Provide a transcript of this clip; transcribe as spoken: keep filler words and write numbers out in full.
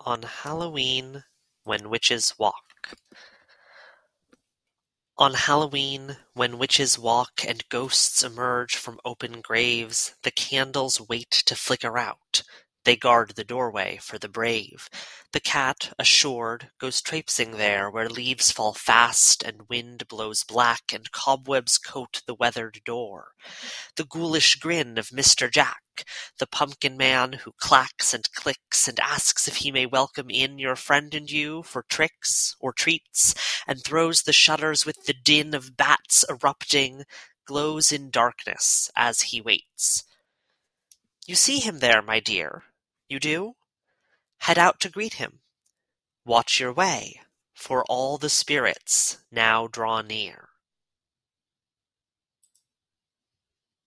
On Halloween, when witches walk. On Halloween, when witches walk and ghosts emerge from open graves, the candles wait to flicker out. They guard the doorway for the brave. The cat, assured, goes traipsing there where leaves fall fast and wind blows black and cobwebs coat the weathered door. The ghoulish grin of Mister Jack, the pumpkin man who clacks and clicks and asks if he may welcome in your friend and you for tricks or treats, and throws the shutters with the din of bats erupting, glows in darkness as he waits. You see him there, my dear. You do? Head out to greet him. Watch your way, for all the spirits now draw near.